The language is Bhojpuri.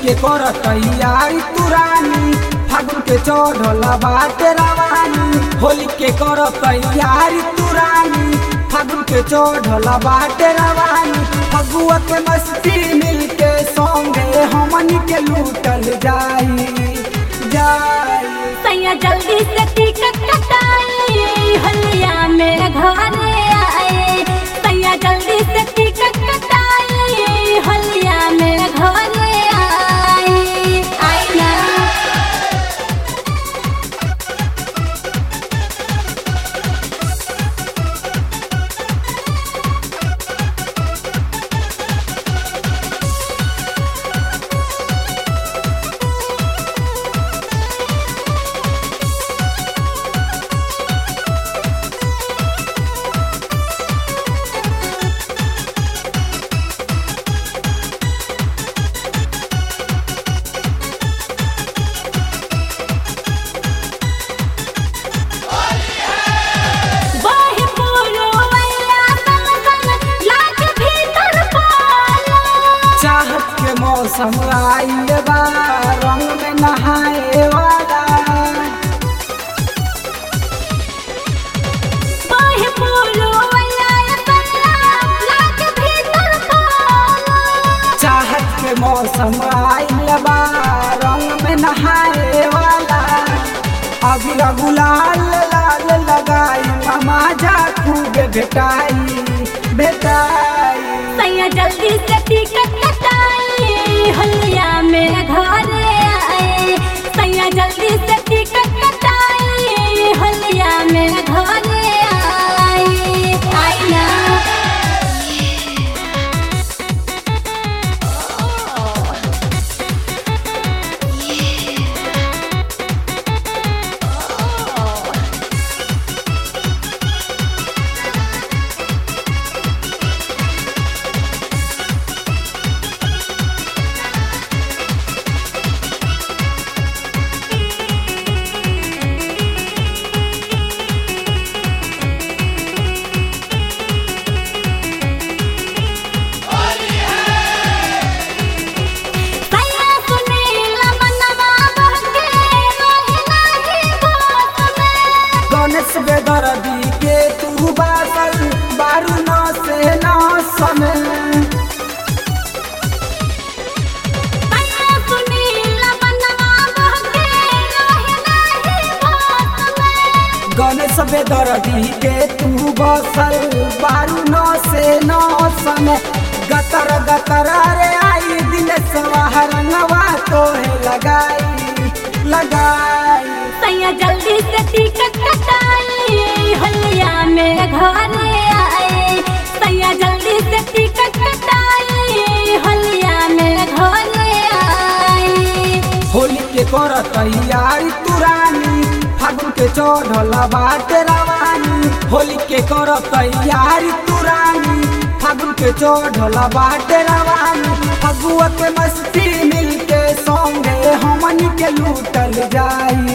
के कर तैयारी तुरानी फागुन के चढ़ल बाटे रवानी। होली के कर तैयारी तुरानी फागुन के चढ़ल बाटे रवानी। फगुआ के मस्ती मिल के संगे हमनी के लूटल जाई जाई। सैया जल्दी से टिकट कटाई हलिया मेरे घरे आए। सैया जल्दी से टिकट कटाई हलिया मेरे घरे आए। आई ना मौसम आइल बा रंग में नहाए वाला। चाहत के मौसम आइल बा रंग में नहाए वाला। अभी गुलाल लाल लगाई मामा जा खूब भेटाई भेटाई। सैया जल्दी से टिकट कटाई हलिया मेरे घरे आए। सैया जल्दी से टिकट कटाई हलिया मेरे घरे आए। आई ना बेदर्दी के तू बासल बारू न से न समे। गणेश बेदर्दी के तू बसल बारू न से न समे। गतर गतर रे आई दिन सवारंगवा तोहे लगाई लगाई। सैया जल्दी से टिकट कटाई हलिया मेरे घरे आए। सैया जल्दी से टिकट कटाई हलिया मेरे घरे आए। होली के कर तैयारी तुरानी फागुन के चढ़ल बाटे रवानी। होली के कर तैयारी तुरानी फागुन के चढ़ल बाटे रवानी। फगुआ के मस्ती मिल के संगे हमनी के लूटल जाई